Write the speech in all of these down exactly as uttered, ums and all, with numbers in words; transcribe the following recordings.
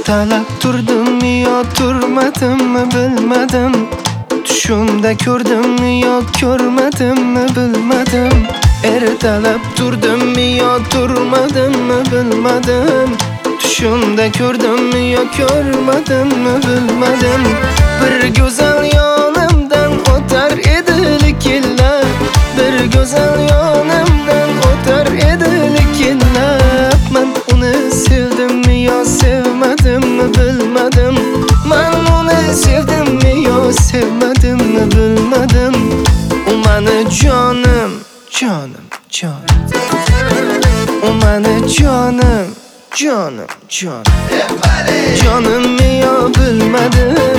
Ertalab turdim yo turmadimmi bilmadim. Tushimda ko'rdimmi yo ko'rmadimmi bilmadim. Ertalab turdim yo turmadimmi bilmadim. Tushimda ko'rdimmi yo ko'rmadimmi bilmadim. Bir go'zal yonimdan o'tar edi likillab, bir go'zal yonimdan o'tar edi likillab. Men uni sevdimmi yo sevmadimmi bilmadim. Men uni sevdimmi yo sevmadimmi bilmadim. U meni jonim, jonim, jonim. U meni jonim, jonim, jonim. Jonimmi yo bilmadim.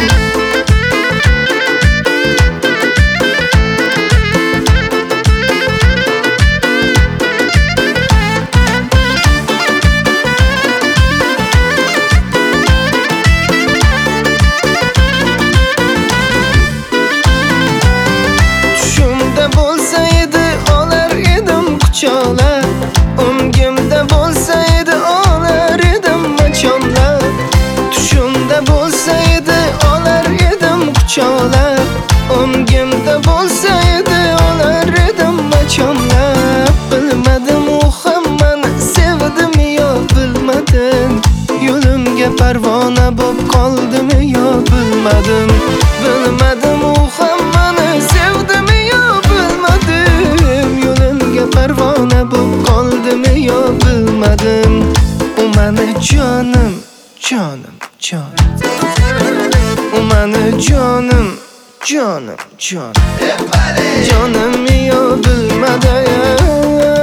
O'ngimda bo'lsa edi olar edim machonlab. Tushimda bo'lsa edi olar edim quchoqlab. O'ngimda bo'lsa edi olar edim machonlab. Bilmadim u ham meni sevdimi yo bilmadim. Yo'limga parvona bo'p qoldimi yo bilmadim. Bilmadim u ham meni sevdimi yo bilmadim. Yo'limga parvona bo'p qoldimi yo bilmadim. U meni jonim, jonim, jonim. U meni jonim, jonim, jonim. Jonimmi yo bilmadim.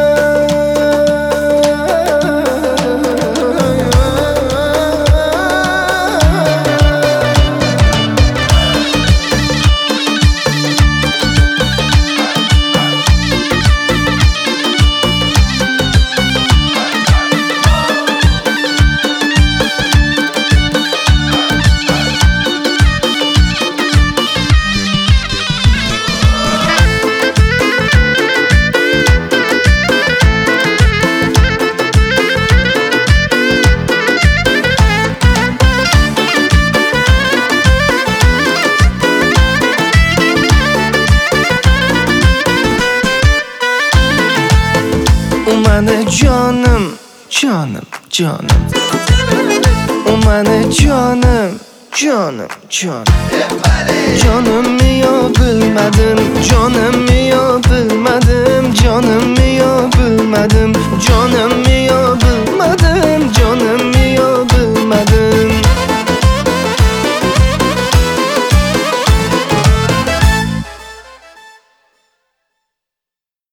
U meni jonim, jonim, jonim. U meni jonim, jonim, jonim. Jonimmi yo bilmadim, jonimmi yo bilmadim, jonim